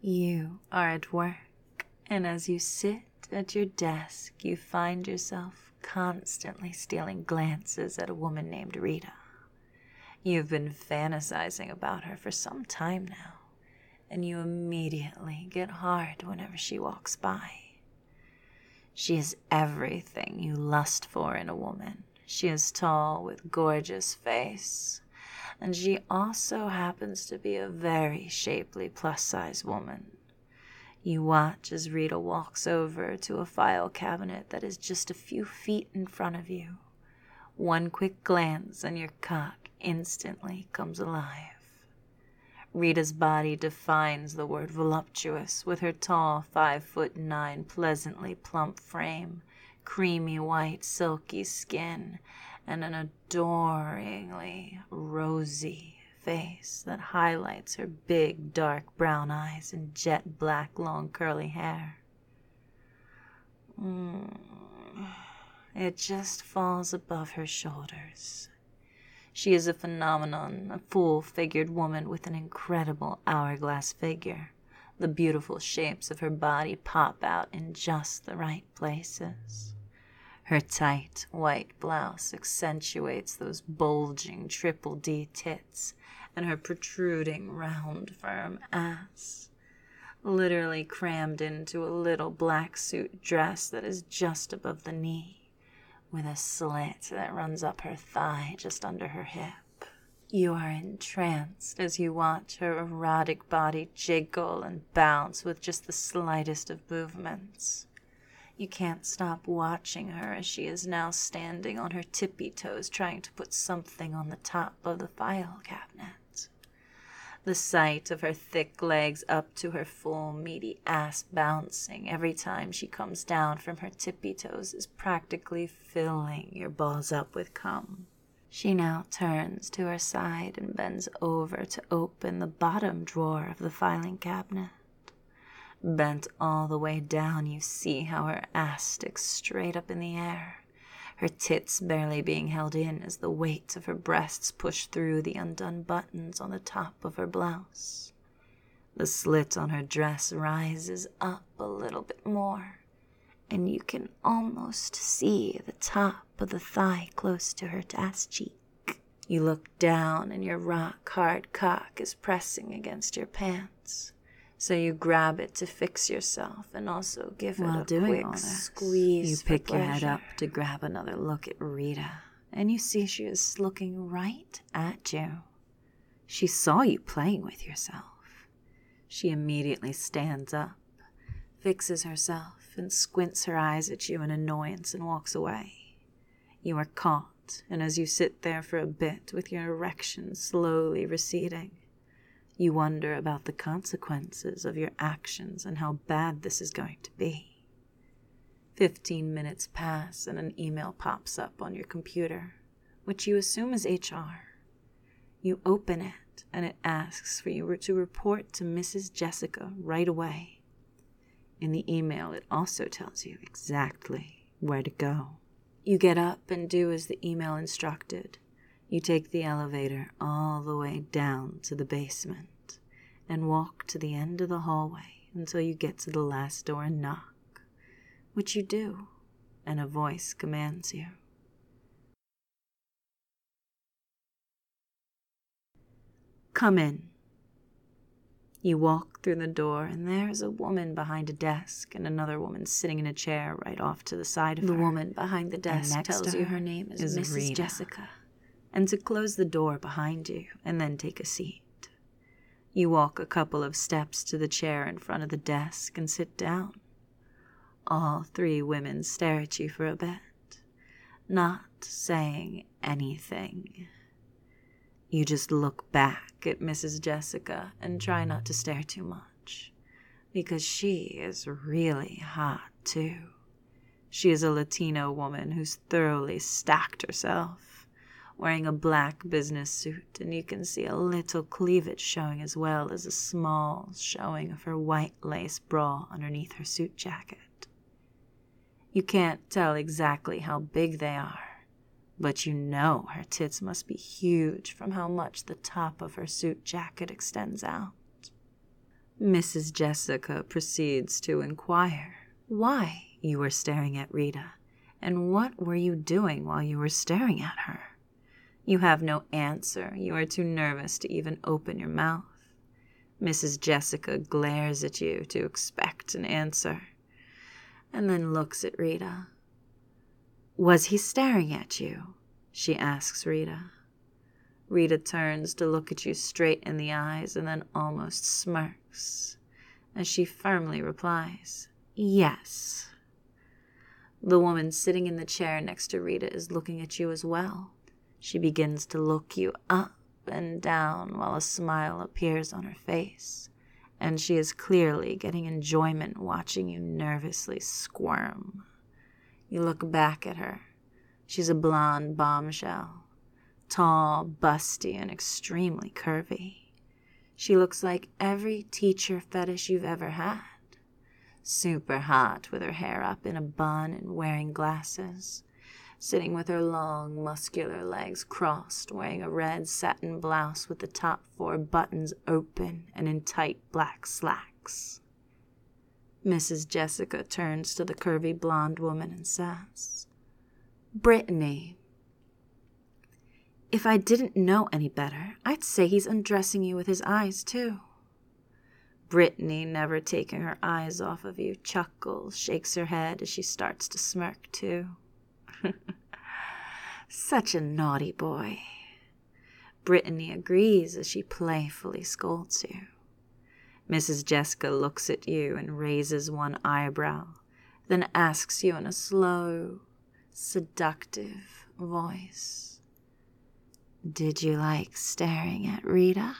You are at work, and as you sit at your desk, you find yourself constantly stealing glances at a woman named Rita. You've been fantasizing about her for some time now, and you immediately get hard whenever she walks by. She is everything you lust for in a woman. She is tall with gorgeous face, and she also happens to be a very shapely plus-size woman. You watch as Rita walks over to a file cabinet that is just a few feet in front of you. One quick glance and your cock instantly comes alive. Rita's body defines the word voluptuous with her tall 5'9", pleasantly plump frame, creamy white silky skin, and an adoringly rosy face that highlights her big dark brown eyes and jet black long curly hair. It just falls above her shoulders. She is a phenomenon, a full-figured woman with an incredible hourglass figure. The beautiful shapes of her body pop out in just the right places. Her tight white blouse accentuates those bulging triple D tits and her protruding round firm ass, literally crammed into a little black suit dress that is just above the knee, with a slit that runs up her thigh just under her hip. You are entranced as you watch her erotic body jiggle and bounce with just the slightest of movements. You can't stop watching her as she is now standing on her tippy toes trying to put something on the top of the file cabinet. The sight of her thick legs up to her full meaty ass bouncing every time she comes down from her tippy toes is practically filling your balls up with cum. She now turns to her side and bends over to open the bottom drawer of the filing cabinet. Bent all the way down, you see how her ass sticks straight up in the air, her tits barely being held in as the weight of her breasts push through the undone buttons on the top of her blouse. The slit on her dress rises up a little bit more, and you can almost see the top of the thigh close to her ass cheek. You look down, and your rock-hard cock is pressing against your pants. So you grab it to fix yourself and also give it a quick squeeze. You pick your head up to grab another look at Rita, and you see she is looking right at you. She saw you playing with yourself. She immediately stands up, fixes herself, and squints her eyes at you in annoyance and walks away. You are caught, and as you sit there for a bit with your erection slowly receding, you wonder about the consequences of your actions and how bad this is going to be. 15 minutes pass and an email pops up on your computer, which you assume is HR. You open it and it asks for you to report to Mrs. Jessica right away. In the email, it also tells you exactly where to go. You get up and do as the email instructed. You take the elevator all the way down to the basement and walk to the end of the hallway until you get to the last door and knock, which you do, and a voice commands you. Come in. You walk through the door, and there is a woman behind a desk and another woman sitting in a chair right off to the side of her. The woman behind the desk tells you her name is Mrs. Rita. Jessica, and to close the door behind you and then take a seat. You walk a couple of steps to the chair in front of the desk and sit down. All three women stare at you for a bit, not saying anything. You just look back at Mrs. Jessica and try not to stare too much, because she is really hot too. She is a Latino woman who's thoroughly stacked herself, wearing a black business suit, and you can see a little cleavage showing as well as a small showing of her white lace bra underneath her suit jacket. You can't tell exactly how big they are, but you know her tits must be huge from how much the top of her suit jacket extends out. Mrs. Jessica proceeds to inquire why you were staring at Rita, and what were you doing while you were staring at her. You have no answer. You are too nervous to even open your mouth. Mrs. Jessica glares at you to expect an answer, and then looks at Rita. Was he staring at you? She asks Rita. Rita turns to look at you straight in the eyes and then almost smirks, as she firmly replies, yes. The woman sitting in the chair next to Rita is looking at you as well. She begins to look you up and down while a smile appears on her face, and she is clearly getting enjoyment watching you nervously squirm. You look back at her. She's a blonde bombshell, tall, busty, and extremely curvy. She looks like every teacher fetish you've ever had. Super hot with her hair up in a bun and wearing glasses, sitting with her long, muscular legs crossed, wearing a red satin blouse with the top 4 buttons open and in tight black slacks. Mrs. Jessica turns to the curvy blonde woman and says, Brittany, if I didn't know any better, I'd say he's undressing you with his eyes, too. Brittany, never taking her eyes off of you, chuckles, shakes her head as she starts to smirk, too. Such a naughty boy. Brittany agrees as she playfully scolds you. Mrs. Jessica looks at you and raises one eyebrow, then asks you in a slow, seductive voice, Did you like staring at Rita?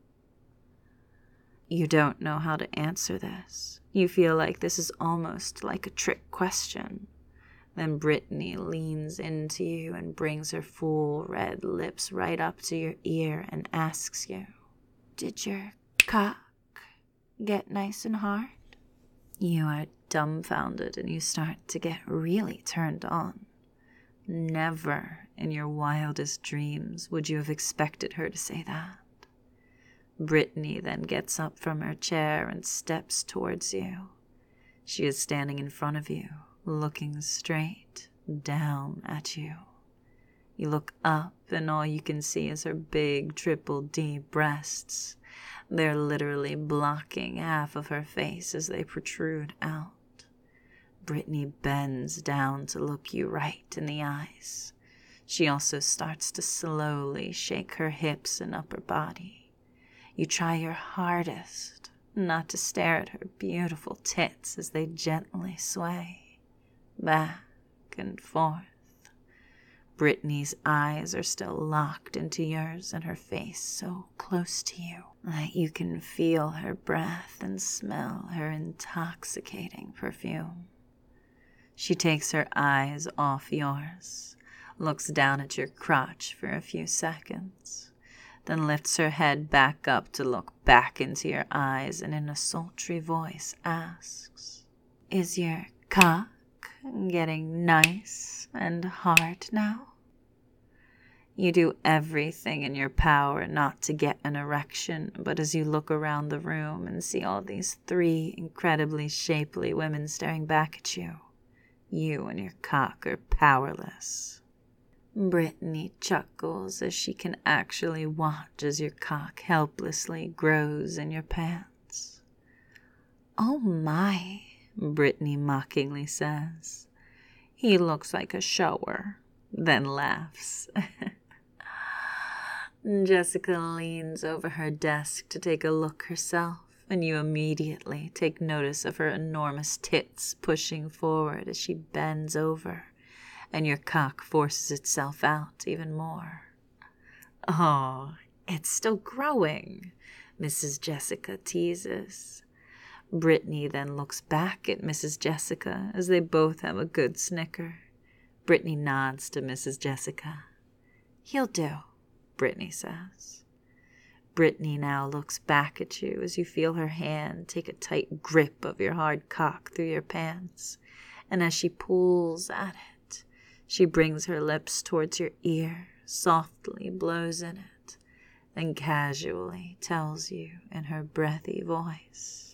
You don't know how to answer this. You feel like this is almost like a trick question. Then Brittany leans into you and brings her full red lips right up to your ear and asks you, Did your cock get nice and hard? You are dumbfounded and you start to get really turned on. Never in your wildest dreams would you have expected her to say that. Brittany then gets up from her chair and steps towards you. She is standing in front of you, looking straight down at you. You look up and all you can see is her big triple D breasts. They're literally blocking half of her face as they protrude out. Brittany bends down to look you right in the eyes. She also starts to slowly shake her hips and upper body. You try your hardest not to stare at her beautiful tits as they gently sway back and forth. Brittany's eyes are still locked into yours and her face so close to you that you can feel her breath and smell her intoxicating perfume. She takes her eyes off yours, looks down at your crotch for a few seconds, then lifts her head back up to look back into your eyes and in a sultry voice asks, Is your cock getting nice and hard now? You do everything in your power not to get an erection, but as you look around the room and see all these 3 incredibly shapely women staring back at you, you and your cock are powerless. Brittany chuckles as she can actually watch as your cock helplessly grows in your pants. Oh my, Brittany mockingly says. He looks like a shower, then laughs. Jessica leans over her desk to take a look herself, and you immediately take notice of her enormous tits pushing forward as she bends over, and your cock forces itself out even more. Oh, it's still growing, Mrs. Jessica teases. Brittany then looks back at Mrs. Jessica as they both have a good snicker. Brittany nods to Mrs. Jessica. He'll do, Brittany says. Brittany now looks back at you as you feel her hand take a tight grip of your hard cock through your pants, and as she pulls at it, she brings her lips towards your ear, softly blows in it, then casually tells you in her breathy voice,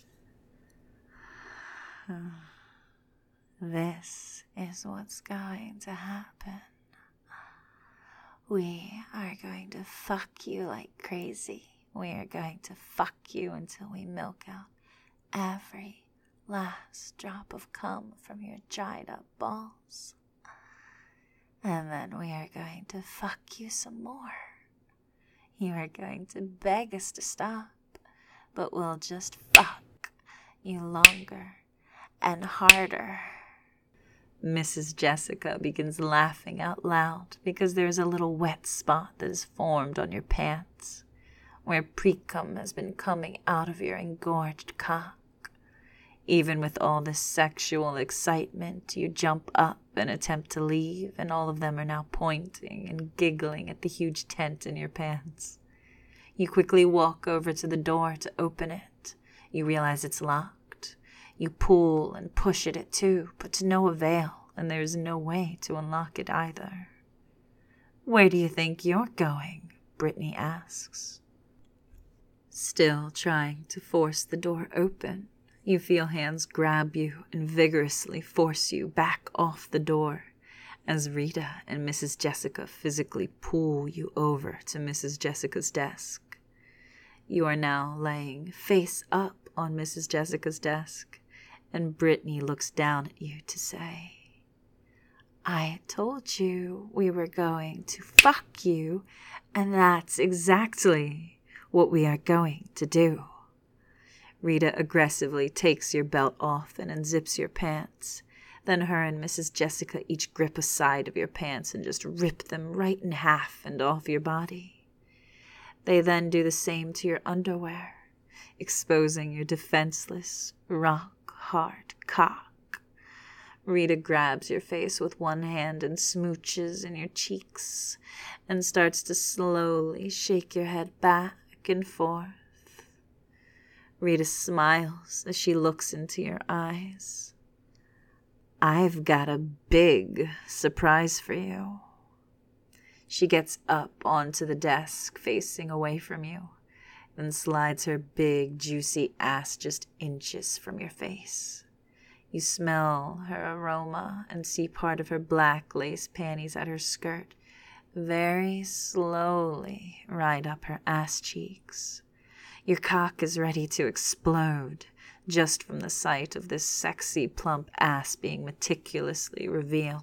"This is what's going to happen. We are going to fuck you like crazy. We are going to fuck you until we milk out every last drop of cum from your dried up balls. And then we are going to fuck you some more. You are going to beg us to stop, but we'll just fuck you longer and harder." Mrs. Jessica begins laughing out loud because there's a little wet spot that is formed on your pants, where precum has been coming out of your engorged cock. Even with all this sexual excitement, you jump up and attempt to leave, and all of them are now pointing and giggling at the huge tent in your pants. You quickly walk over to the door to open it. You realize it's locked. You pull and push at it too, but to no avail, and there's no way to unlock it either. "Where do you think you're going?" Brittany asks. Still trying to force the door open, you feel hands grab you and vigorously force you back off the door as Rita and Mrs. Jessica physically pull you over to Mrs. Jessica's desk. You are now laying face up on Mrs. Jessica's desk, and Brittany looks down at you to say, "I told you we were going to fuck you, and that's exactly what we are going to do." Rita aggressively takes your belt off and unzips your pants. Then her and Mrs. Jessica each grip a side of your pants and just rip them right in half and off your body. They then do the same to your underwear, exposing your defenseless, rock-hard cock. Rita grabs your face with one hand and smooches in your cheeks and starts to slowly shake your head back and forth. Rita smiles as she looks into your eyes. "I've got a big surprise for you." She gets up onto the desk facing away from you, then slides her big, juicy ass just inches from your face. You smell her aroma and see part of her black lace panties at her skirt very slowly ride up her ass cheeks. Your cock is ready to explode just from the sight of this sexy, plump ass being meticulously revealed.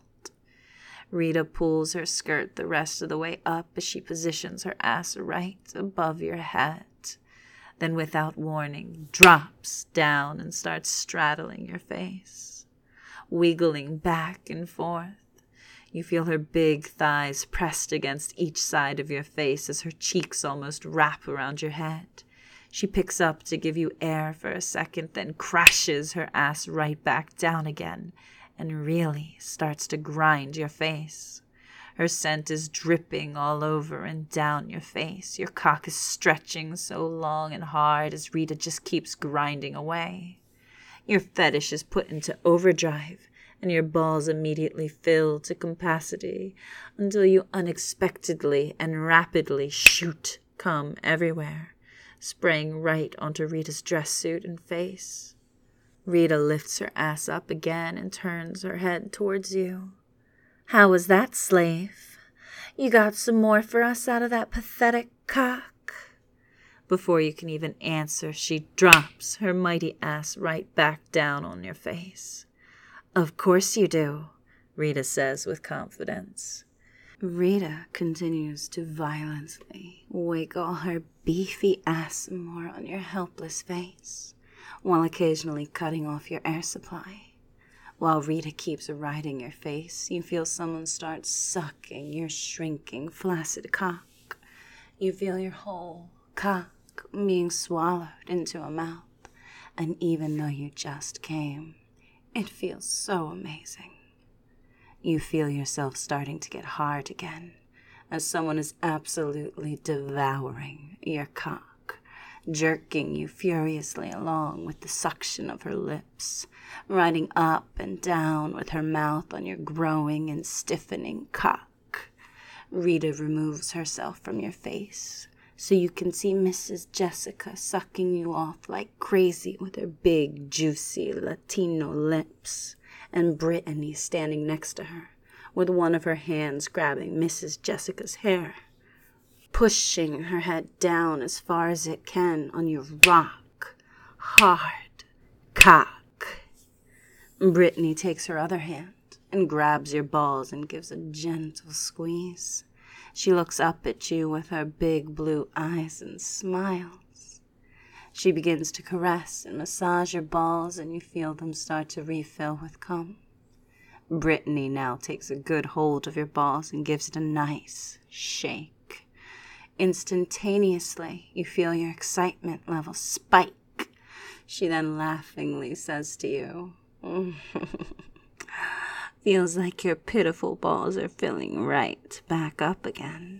Rita pulls her skirt the rest of the way up as she positions her ass right above your head, then without warning drops down and starts straddling your face. Wiggling back and forth, you feel her big thighs pressed against each side of your face as her cheeks almost wrap around your head. She picks up to give you air for a second, then crashes her ass right back down again and really starts to grind your face. Her scent is dripping all over and down your face. Your cock is stretching so long and hard as Rita just keeps grinding away. Your fetish is put into overdrive, and your balls immediately fill to capacity until you unexpectedly and rapidly shoot cum everywhere, spraying right onto Rita's dress suit and face. Rita lifts her ass up again and turns her head towards you. "How was that, slave? You got some more for us out of that pathetic cock?" Before you can even answer, she drops her mighty ass right back down on your face. "Of course you do," Rita says with confidence. Rita continues to violently wiggle her beefy ass more on your helpless face, while occasionally cutting off your air supply. While Rita keeps riding your face, you feel someone start sucking your shrinking, flaccid cock. You feel your whole cock being swallowed into a mouth, and even though you just came, it feels so amazing. You feel yourself starting to get hard again, as someone is absolutely devouring your cock, jerking you furiously along with the suction of her lips, riding up and down with her mouth on your growing and stiffening cock. Rita removes herself from your face, so you can see Mrs. Jessica sucking you off like crazy with her big, juicy Latino lips, and Brittany standing next to her, with one of her hands grabbing Mrs. Jessica's hair, pushing her head down as far as it can on your rock hard cock. Brittany takes her other hand and grabs your balls and gives a gentle squeeze. She looks up at you with her big blue eyes and smiles. She begins to caress and massage your balls, and you feel them start to refill with cum. Brittany now takes a good hold of your balls and gives it a nice shake. Instantaneously, you feel your excitement level spike. She then laughingly says to you, "Feels like your pitiful balls are filling right back up again."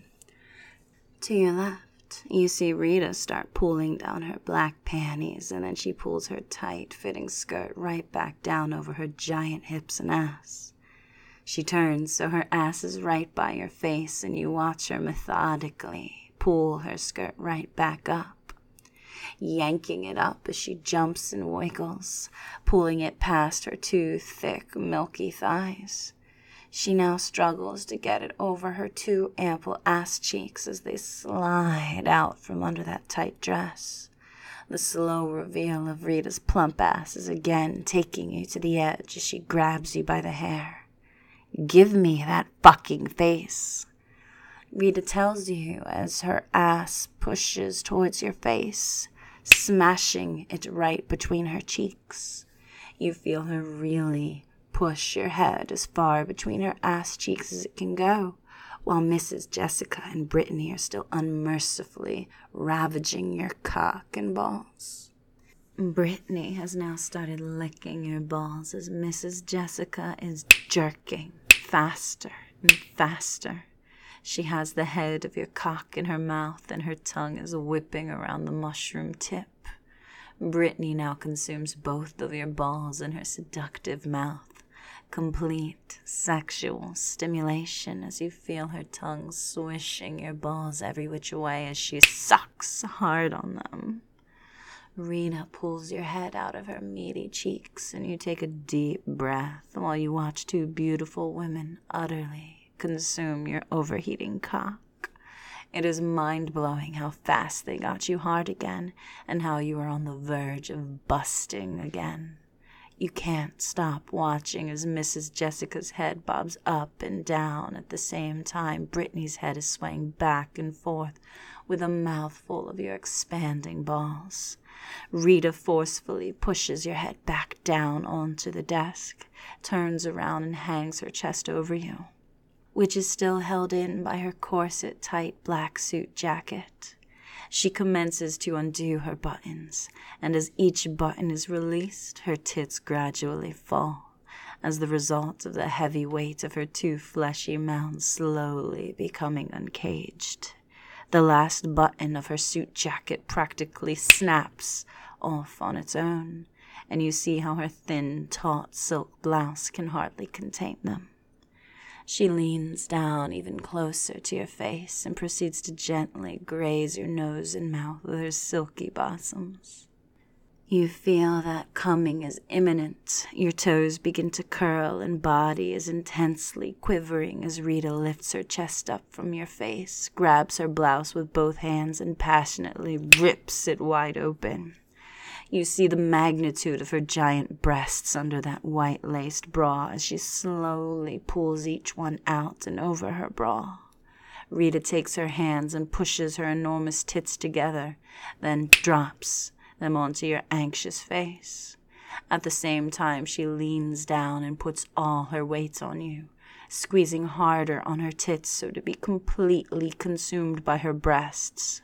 To your left, you see Rita start pulling down her black panties, and then she pulls her tight-fitting skirt right back down over her giant hips and ass. She turns so her ass is right by your face, and you watch her methodically pull her skirt right back up, yanking it up as she jumps and wiggles, pulling it past her two thick, milky thighs. She now struggles to get it over her two ample ass cheeks as they slide out from under that tight dress. The slow reveal of Rita's plump ass is again taking you to the edge as she grabs you by the hair. "Give me that fucking face," Rita tells you as her ass pushes towards your face, smashing it right between her cheeks. You feel her really push your head as far between her ass cheeks as it can go, while Mrs. Jessica and Brittany are still unmercifully ravaging your cock and balls. Brittany has now started licking your balls as Mrs. Jessica is jerking faster and faster. She has the head of your cock in her mouth, and her tongue is whipping around the mushroom tip. Brittany now consumes both of your balls in her seductive mouth. Complete sexual stimulation as you feel her tongue swishing your balls every which way as she sucks hard on them. Rita pulls your head out of her meaty cheeks, and you take a deep breath while you watch two beautiful women utterly consume your overheating cock. It is mind-blowing how fast they got you hard again, and how you are on the verge of busting again. You can't stop watching as Mrs. Jessica's head bobs up and down at the same time Brittany's head is swaying back and forth with a mouthful of your expanding balls. Rita forcefully pushes your head back down onto the desk, turns around and hangs her chest over you, which is still held in by her corset-tight black suit jacket. She commences to undo her buttons, and as each button is released, her tits gradually fall, as the result of the heavy weight of her two fleshy mounds slowly becoming uncaged. The last button of her suit jacket practically snaps off on its own, and you see how her thin, taut silk blouse can hardly contain them. She leans down even closer to your face and proceeds to gently graze your nose and mouth with her silky bosoms. You feel that coming is imminent. Your toes begin to curl and body is intensely quivering as Rita lifts her chest up from your face, grabs her blouse with both hands, and passionately rips it wide open. You see the magnitude of her giant breasts under that white-laced bra as she slowly pulls each one out and over her bra. Rita takes her hands and pushes her enormous tits together, then drops them onto your anxious face. At the same time, she leans down and puts all her weight on you, squeezing harder on her tits so to be completely consumed by her breasts.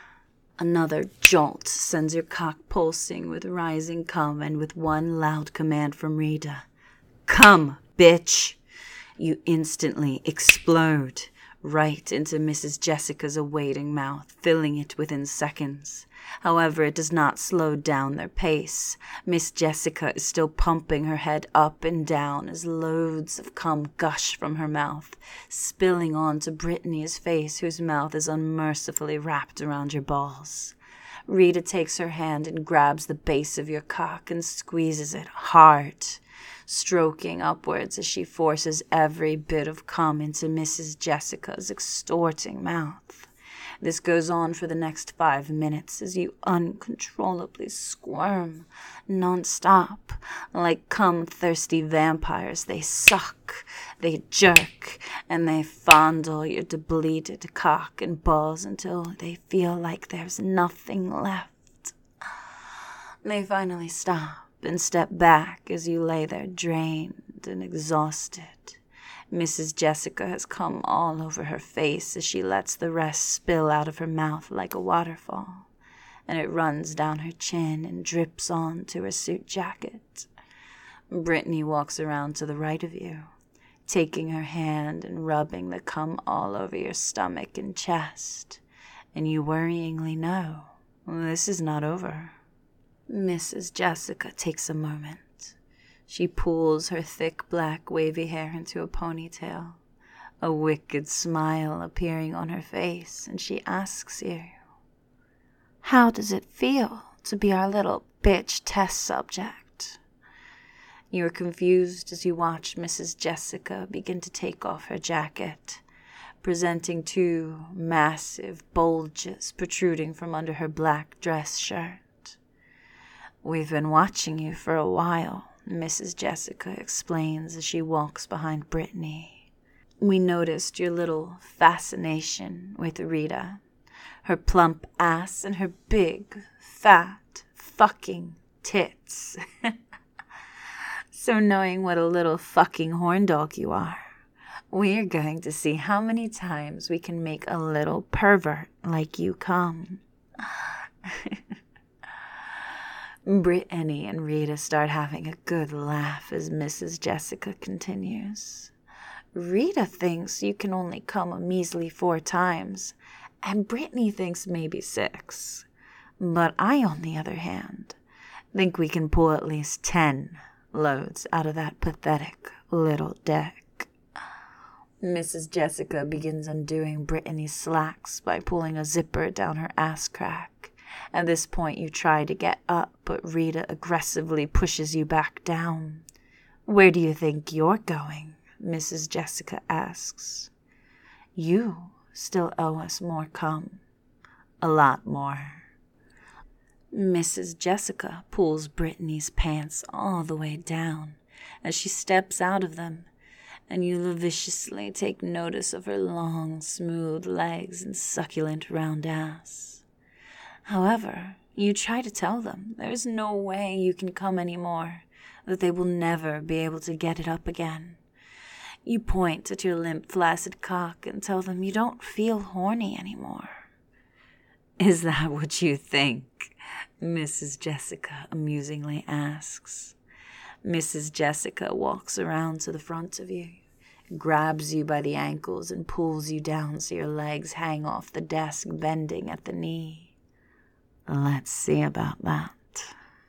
Another jolt sends your cock pulsing with rising cum, and with one loud command from Rita, "Come, bitch!" you instantly explode. right into Mrs. Jessica's awaiting mouth, filling it within seconds. However, it does not slow down their pace. Miss Jessica is still pumping her head up and down as loads of cum gush from her mouth, spilling onto Brittany's face, whose mouth is unmercifully wrapped around your balls. Rita takes her hand and grabs the base of your cock and squeezes it hard, stroking upwards as she forces every bit of cum into Mrs. Jessica's extorting mouth. This goes on for the next 5 minutes as you uncontrollably squirm non-stop. Like cum-thirsty vampires, they suck, they jerk, and they fondle your depleted cock and balls until they feel like there's nothing left. They finally stop and step back as you lay there drained and exhausted. Mrs. Jessica has come all over her face as she lets the rest spill out of her mouth like a waterfall, and it runs down her chin and drips onto her suit jacket. Brittany walks around to the right of you, taking her hand and rubbing the cum all over your stomach and chest, and you worryingly know this is not over. Mrs. Jessica takes a moment. She pulls her thick black wavy hair into a ponytail, a wicked smile appearing on her face, and she asks you, "How does it feel to be our little bitch test subject?" You are confused as you watch Mrs. Jessica begin to take off her jacket, presenting 2 massive bulges protruding from under her black dress shirt. "We've been watching you for a while," Mrs. Jessica explains as she walks behind Brittany. "We noticed your little fascination with Rita, her plump ass and her big, fat, fucking tits. So knowing what a little fucking horn dog you are, we're going to see how many times we can make a little pervert like you come." Brittany and Rita start having a good laugh as Mrs. Jessica continues. "Rita thinks you can only come a measly 4 times, and Brittany thinks maybe 6. But I, on the other hand, think we can pull at least 10 loads out of that pathetic little dick." Mrs. Jessica begins undoing Brittany's slacks by pulling a zipper down her ass crack. At this point, you try to get up, but Rita aggressively pushes you back down. "Where do you think you're going?" Mrs. Jessica asks. "You still owe us more cum. A lot more." Mrs. Jessica pulls Brittany's pants all the way down as she steps out of them, and you lasciviously take notice of her long, smooth legs and succulent round ass. However, you try to tell them there's no way you can come anymore, that they will never be able to get it up again. You point at your limp, flaccid cock and tell them you don't feel horny anymore. "Is that what you think?" Mrs. Jessica amusingly asks. Mrs. Jessica walks around to the front of you, grabs you by the ankles and pulls you down so your legs hang off the desk, bending at the knee. "Let's see about that."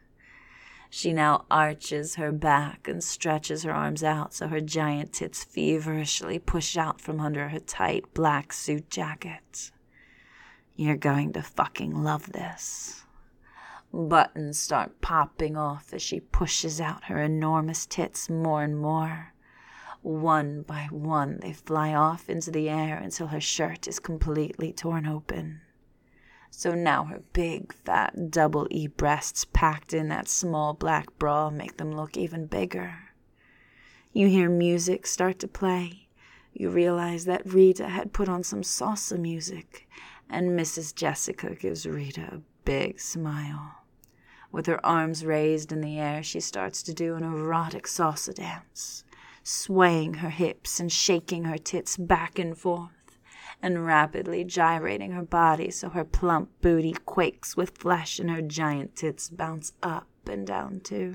She now arches her back and stretches her arms out so her giant tits feverishly push out from under her tight black suit jacket. "You're going to fucking love this." Buttons start popping off as she pushes out her enormous tits more and more. One by one, they fly off into the air until her shirt is completely torn open. So now her big, fat, double E breasts packed in that small black bra make them look even bigger. You hear music start to play. You realize that Rita had put on some salsa music, and Mrs. Jessica gives Rita a big smile. With her arms raised in the air, she starts to do an erotic salsa dance, swaying her hips and shaking her tits back and forth, and rapidly gyrating her body so her plump booty quakes with flesh and her giant tits bounce up and down too.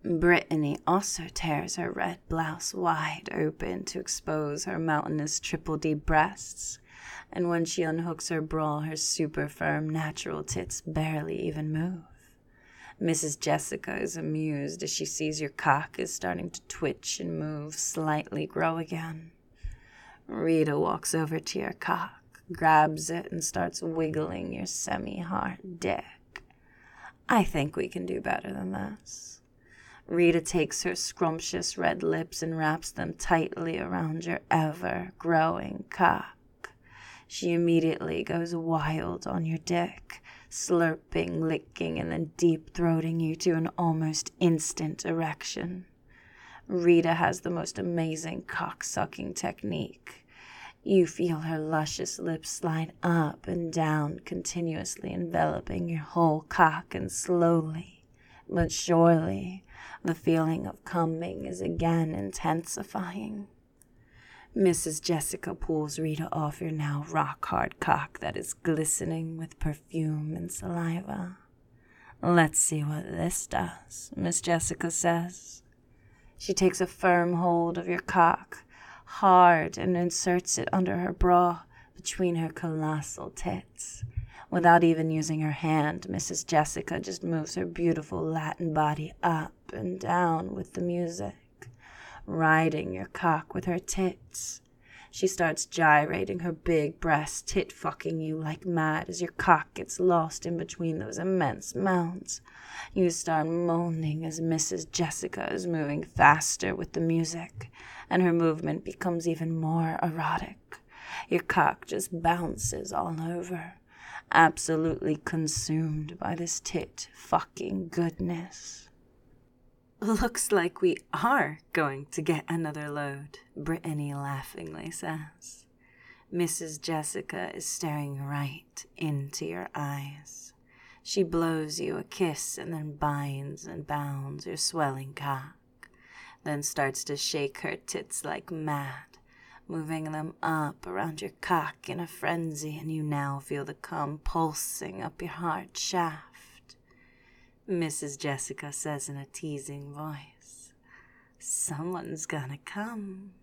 Brittany also tears her red blouse wide open to expose her mountainous triple D breasts, and when she unhooks her bra, her super firm natural tits barely even move. Mrs. Jessica is amused as she sees your cock is starting to twitch and move, slightly grow again. Rita walks over to your cock, grabs it, and starts wiggling your semi-hard dick. I think we can do better than this. Rita takes her scrumptious red lips and wraps them tightly around your ever-growing cock. She immediately goes wild on your dick, slurping, licking, and then deep-throating you to an almost instant erection. Rita has the most amazing cock-sucking technique. You feel her luscious lips slide up and down, continuously enveloping your whole cock, and slowly, but surely, the feeling of coming is again intensifying. Mrs. Jessica pulls Rita off your now rock-hard cock that is glistening with perfume and saliva. Let's see what this does, Miss Jessica says. She takes a firm hold of your cock, hard, and inserts it under her bra between her colossal tits. Without even using her hand, Mrs. Jessica just moves her beautiful Latin body up and down with the music, riding your cock with her tits. She starts gyrating her big breasts, tit-fucking you like mad as your cock gets lost in between those immense mounds. You start moaning as Mrs. Jessica is moving faster with the music, and her movement becomes even more erotic. Your cock just bounces all over, absolutely consumed by this tit-fucking goodness. Looks like we are going to get another load, Brittany laughingly says. Mrs. Jessica is staring right into your eyes. She blows you a kiss and then binds and bounds your swelling cock, then starts to shake her tits like mad, moving them up around your cock in a frenzy, and you now feel the cum pulsing up your hard shaft. Mrs. Jessica says in a teasing voice, "Someone's gonna come."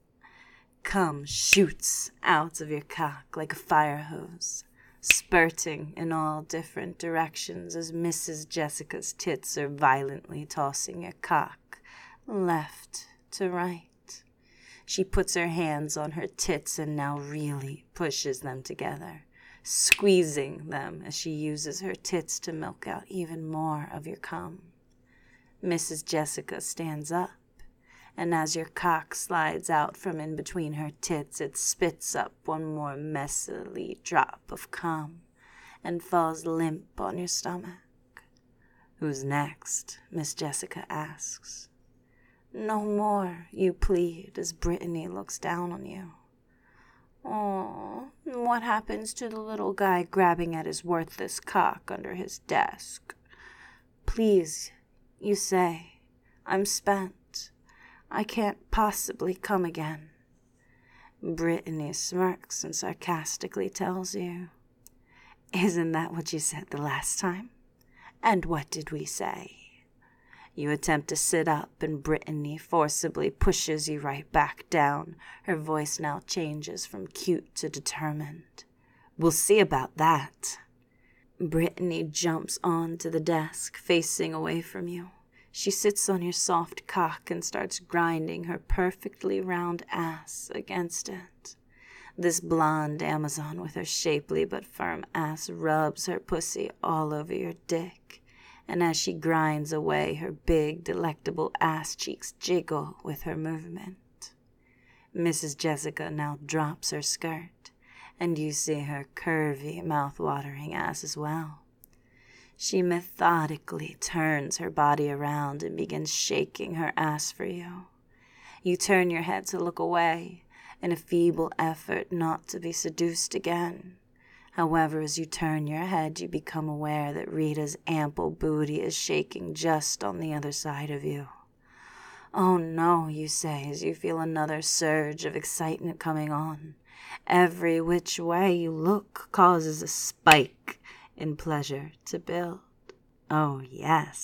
Cum shoots out of your cock like a fire hose, spurting in all different directions as Mrs. Jessica's tits are violently tossing your cock left to right. She puts her hands on her tits and now really pushes them together, squeezing them as she uses her tits to milk out even more of your cum. Mrs. Jessica stands up, and as your cock slides out from in between her tits, it spits up one more messily drop of cum and falls limp on your stomach. "Who's next?" Miss Jessica asks. "No more," you plead as Brittany looks down on you. "Oh, what happens to the little guy grabbing at his worthless cock under his desk?" "Please," you say, "I'm spent. I can't possibly come again." Brittany smirks and sarcastically tells you, "Isn't that what you said the last time? And what did we say?" You attempt to sit up, and Brittany forcibly pushes you right back down. Her voice now changes from cute to determined. "We'll see about that." Brittany jumps onto the desk, facing away from you. She sits on your soft cock and starts grinding her perfectly round ass against it. This blonde Amazon with her shapely but firm ass rubs her pussy all over your dick, and as she grinds away, her big, delectable ass cheeks jiggle with her movement. Mrs. Jessica now drops her skirt, and you see her curvy, mouth-watering ass as well. She methodically turns her body around and begins shaking her ass for you. You turn your head to look away in a feeble effort not to be seduced again. However, as you turn your head, you become aware that Rita's ample booty is shaking just on the other side of you. "Oh no," you say as you feel another surge of excitement coming on. Every which way you look causes a spike in pleasure to build. "Oh yes,"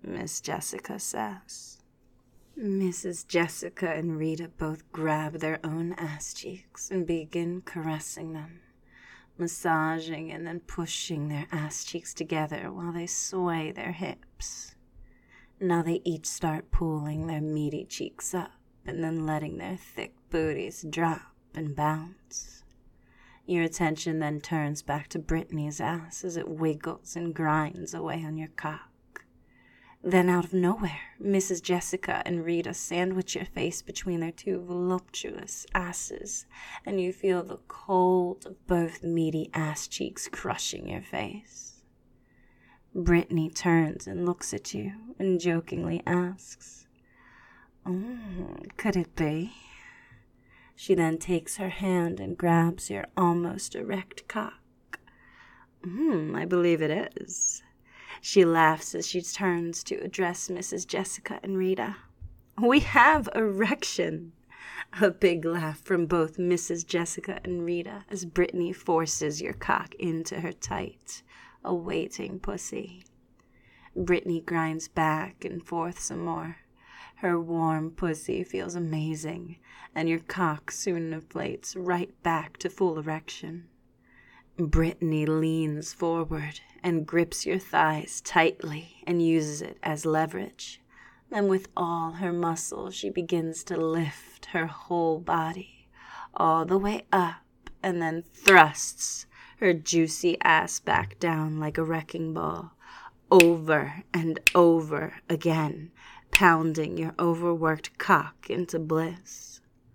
Miss Jessica says. Mrs. Jessica and Rita both grab their own ass cheeks and begin caressing them, massaging and then pushing their ass cheeks together while they sway their hips. Now they each start pulling their meaty cheeks up and then letting their thick booties drop and bounce. Your attention then turns back to Brittany's ass as it wiggles and grinds away on your cock. Then out of nowhere, Mrs. Jessica and Rita sandwich your face between their two voluptuous asses, and you feel the cold of both meaty ass cheeks crushing your face. Brittany turns and looks at you and jokingly asks, could it be? She then takes her hand and grabs your almost erect cock. I believe it is. She laughs as she turns to address Mrs. Jessica and Rita. We have erection. A big laugh from both Mrs. Jessica and Rita as Brittany forces your cock into her tight, awaiting pussy. Brittany grinds back and forth some more. Her warm pussy feels amazing, and your cock soon inflates right back to full erection. Brittany leans forward and grips your thighs tightly and uses it as leverage. Then with all her muscle, she begins to lift her whole body all the way up and then thrusts her juicy ass back down like a wrecking ball, over and over again, pounding your overworked cock into bliss.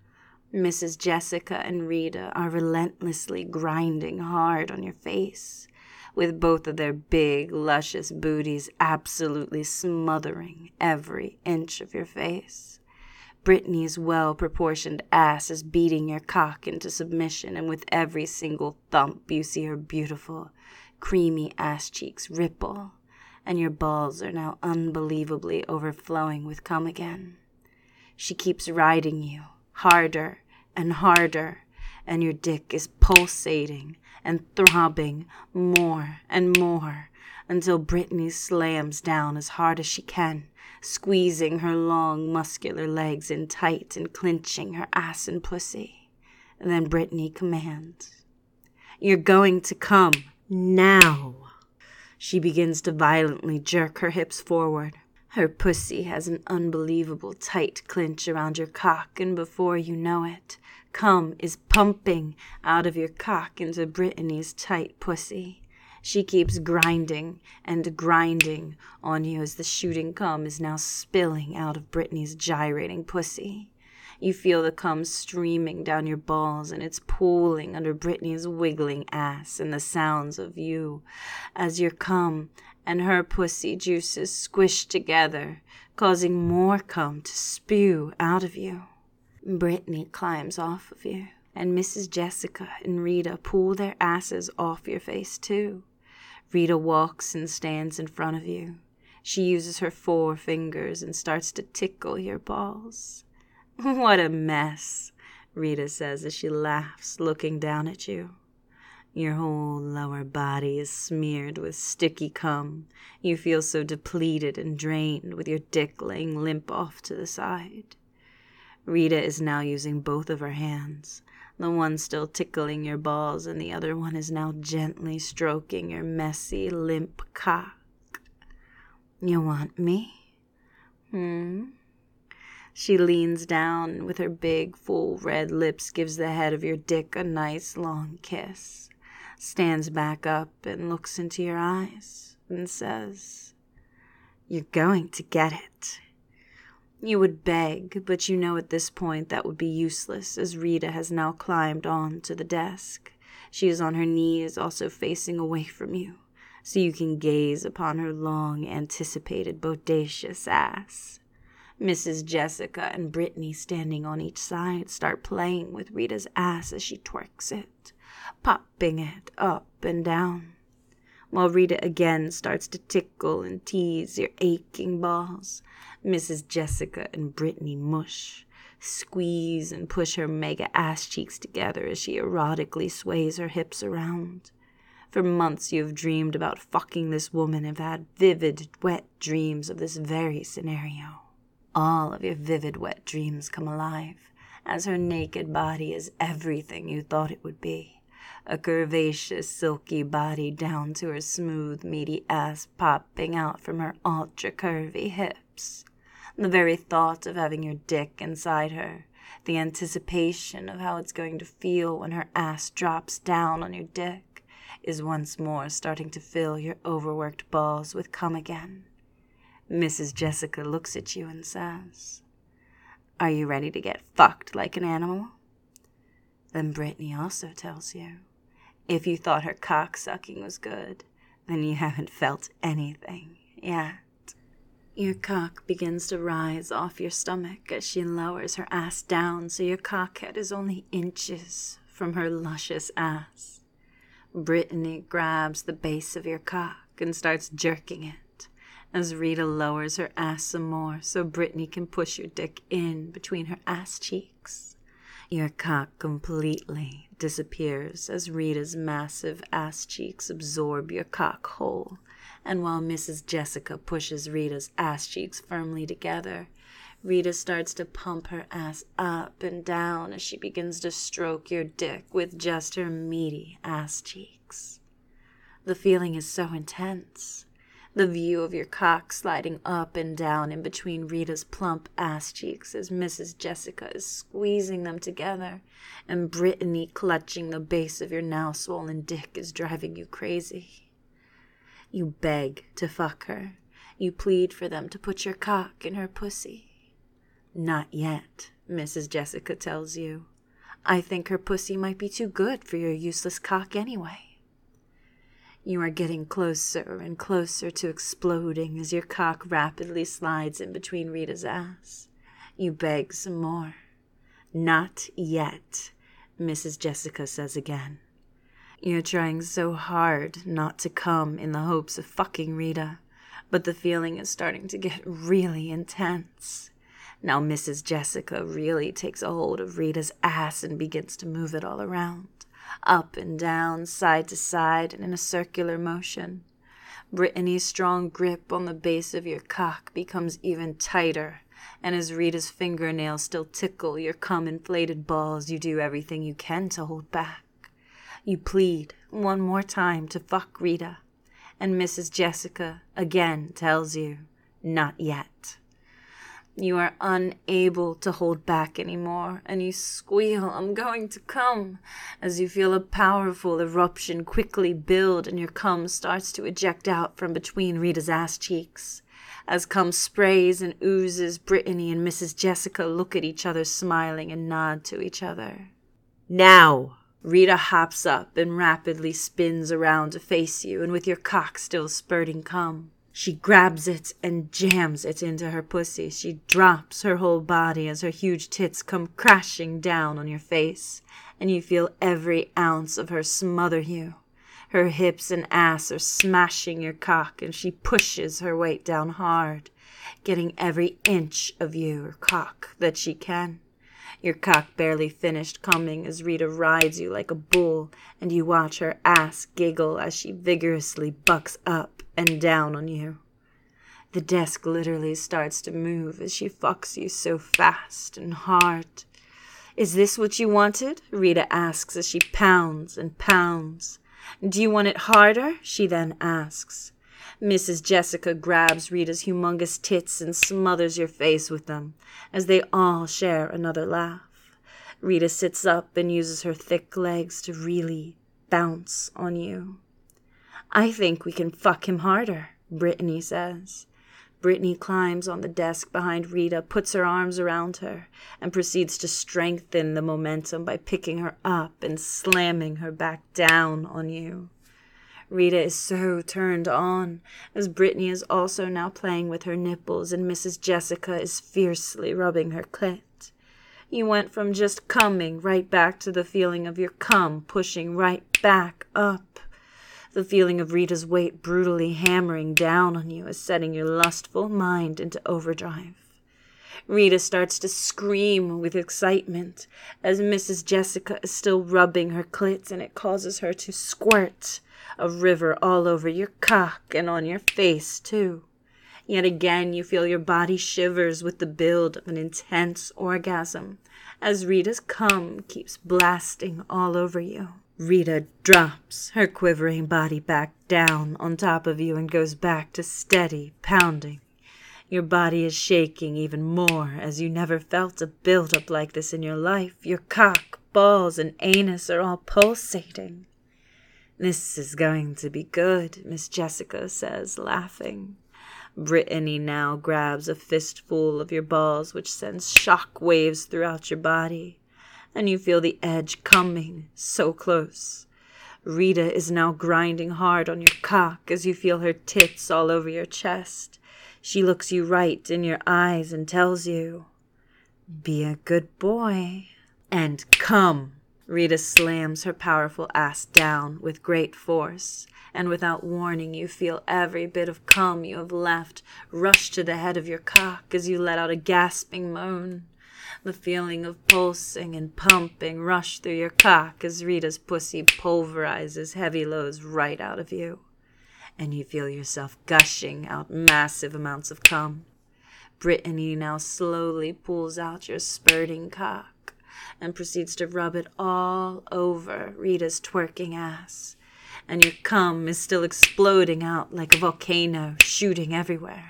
Mrs. Jessica and Rita are relentlessly grinding hard on your face, with both of their big, luscious booties absolutely smothering every inch of your face. Brittany's well-proportioned ass is beating your cock into submission, and with every single thump you see her beautiful, creamy ass cheeks ripple, and your balls are now unbelievably overflowing with cum again. She keeps riding you, harder and harder, and your dick is pulsating and throbbing more and more until Brittany slams down as hard as she can, squeezing her long muscular legs in tight and clenching her ass and pussy. And then Brittany commands, "You're going to come now." She begins to violently jerk her hips forward. Her pussy has an unbelievable tight clinch around your cock, and before you know it, cum is pumping out of your cock into Brittany's tight pussy. She keeps grinding and grinding on you as the shooting cum is now spilling out of Brittany's gyrating pussy. You feel the cum streaming down your balls, and it's pooling under Brittany's wiggling ass, and the sounds of you as your cum and her pussy juices squish together, causing more cum to spew out of you. Brittany climbs off of you, and Mrs. Jessica and Rita pull their asses off your face too. Rita walks and stands in front of you. She uses her 4 fingers and starts to tickle your balls. "What a mess," Rita says as she laughs, looking down at you. Your whole lower body is smeared with sticky cum. You feel so depleted and drained, with your dick laying limp off to the side. Rita is now using both of her hands, the one still tickling your balls, and the other one is now gently stroking your messy, limp cock. "You want me? She leans down and with her big, full red lips gives the head of your dick a nice long kiss, stands back up and looks into your eyes and says, "You're going to get it." You would beg, but you know at this point that would be useless, as Rita has now climbed on to the desk. She is on her knees, also facing away from you, so you can gaze upon her long-anticipated bodacious ass. Mrs. Jessica and Brittany, standing on each side, start playing with Rita's ass as she twerks it, popping it up and down, while Rita again starts to tickle and tease your aching balls. Mrs. Jessica and Brittany mush, squeeze, and push her mega ass cheeks together as she erotically sways her hips around. For months you have dreamed about fucking this woman and have had vivid, wet dreams of this very scenario. All of your vivid, wet dreams come alive, as her naked body is everything you thought it would be. A curvaceous, silky body down to her smooth, meaty ass popping out from her ultra-curvy hips. The very thought of having your dick inside her, the anticipation of how it's going to feel when her ass drops down on your dick, is once more starting to fill your overworked balls with cum again. Mrs. Jessica looks at you and says, "Are you ready to get fucked like an animal?" Then Brittany also tells you, if you thought her cock-sucking was good, then you haven't felt anything yet. Your cock begins to rise off your stomach as she lowers her ass down so your cockhead is only inches from her luscious ass. Brittany grabs the base of your cock and starts jerking it as Rita lowers her ass some more so Brittany can push your dick in between her ass cheeks. Your cock completely disappears as Rita's massive ass cheeks absorb your cock whole, and while Mrs. Jessica pushes Rita's ass cheeks firmly together, Rita starts to pump her ass up and down as she begins to stroke your dick with just her meaty ass cheeks. The feeling is so intense. The view of your cock sliding up and down in between Rita's plump ass cheeks as Mrs. Jessica is squeezing them together, and Brittany clutching the base of your now swollen dick is driving you crazy. You beg to fuck her. You plead for them to put your cock in her pussy. "Not yet," Mrs. Jessica tells you. "I think her pussy might be too good for your useless cock anyway." You are getting closer and closer to exploding as your cock rapidly slides in between Rita's ass. You beg some more. "Not yet," Mrs. Jessica says again. You're trying so hard not to come in the hopes of fucking Rita, but the feeling is starting to get really intense. Now Mrs. Jessica really takes a hold of Rita's ass and begins to move it all around, up and down, side to side, and in a circular motion. Brittany's strong grip on the base of your cock becomes even tighter, and as Rita's fingernails still tickle your cum-inflated balls, you do everything you can to hold back. You plead one more time to fuck Rita, and Mrs. Jessica again tells you, "Not yet." You are unable to hold back anymore, and you squeal, "I'm going to come," as you feel a powerful eruption quickly build and your cum starts to eject out from between Rita's ass cheeks. As cum sprays and oozes, Brittany and Mrs. Jessica look at each other smiling and nod to each other. "Now!" Rita hops up and rapidly spins around to face you, and with your cock still spurting cum, she grabs it and jams it into her pussy. She drops her whole body as her huge tits come crashing down on your face, and you feel every ounce of her smother you. Her hips and ass are smashing your cock, and she pushes her weight down hard, getting every inch of your cock that she can. Your cock barely finished coming as Rita rides you like a bull, and you watch her ass giggle as she vigorously bucks up and down on you. The desk literally starts to move as she fucks you so fast and hard. "Is this what you wanted?" Rita asks as she pounds and pounds. "Do you want it harder?" she then asks. Mrs. Jessica grabs Rita's humongous tits and smothers your face with them as they all share another laugh. Rita sits up and uses her thick legs to really bounce on you. "I think we can fuck him harder," Brittany says. Brittany climbs on the desk behind Rita, puts her arms around her, and proceeds to strengthen the momentum by picking her up and slamming her back down on you. Rita is so turned on, as Brittany is also now playing with her nipples and Mrs. Jessica is fiercely rubbing her clit. You went from just coming right back to the feeling of your cum pushing right back up. The feeling of Rita's weight brutally hammering down on you is setting your lustful mind into overdrive. Rita starts to scream with excitement as Mrs. Jessica is still rubbing her clit, and it causes her to squirt a river all over your cock and on your face, too. Yet again, you feel your body shivers with the build of an intense orgasm as Rita's cum keeps blasting all over you. Rita drops her quivering body back down on top of you and goes back to steady pounding. Your body is shaking even more as you never felt a build-up like this in your life. Your cock, balls, and anus are all pulsating. "This is going to be good," Miss Jessica says, laughing. Brittany now grabs a fistful of your balls, which sends shock waves throughout your body, and you feel the edge coming so close. Rita is now grinding hard on your cock as you feel her tits all over your chest. She looks you right in your eyes and tells you, "Be a good boy and come." Rita slams her powerful ass down with great force, and without warning you feel every bit of cum you have left rush to the head of your cock as you let out a gasping moan. The feeling of pulsing and pumping rush through your cock as Rita's pussy pulverizes heavy loads right out of you, and you feel yourself gushing out massive amounts of cum. Brittany now slowly pulls out your spurting cock and proceeds to rub it all over Rita's twerking ass, and your cum is still exploding out like a volcano, shooting everywhere.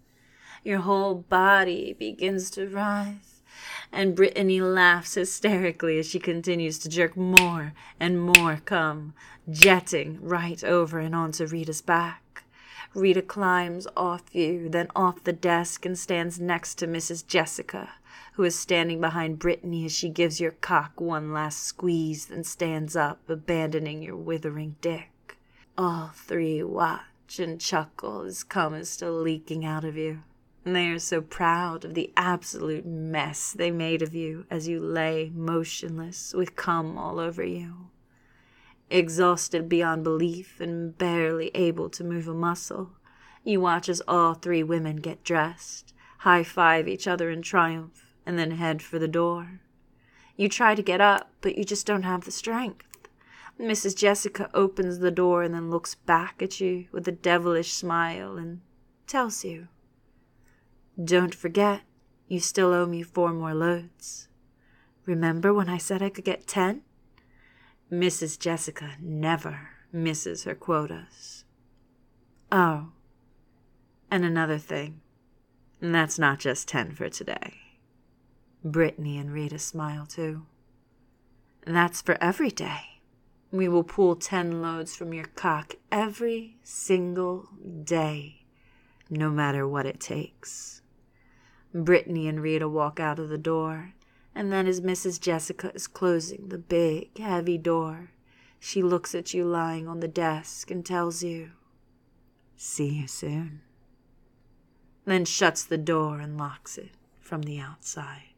Your whole body begins to writhe, and Brittany laughs hysterically as she continues to jerk more and more cum, jetting right over and onto Rita's back. Rita climbs off you, then off the desk, and stands next to Mrs. Jessica, who is standing behind Brittany as she gives your cock one last squeeze, then stands up, abandoning your withering dick. All three watch and chuckle as cum is still leaking out of you, and they are so proud of the absolute mess they made of you as you lay motionless with cum all over you. Exhausted beyond belief and barely able to move a muscle, you watch as all three women get dressed, high-five each other in triumph, and then head for the door. You try to get up, but you just don't have the strength. Mrs. Jessica opens the door and then looks back at you with a devilish smile and tells you, "Don't forget, you still owe me 4 more loads. Remember when I said I could get 10? Mrs. Jessica never misses her quotas. Oh, and another thing, that's not just 10 for today." Brittany and Rita smile too. "That's for every day. We will pull 10 loads from your cock every single day, no matter what it takes." Brittany and Rita walk out of the door, and then as Mrs. Jessica is closing the big, heavy door, she looks at you lying on the desk and tells you, "See you soon," then shuts the door and locks it from the outside.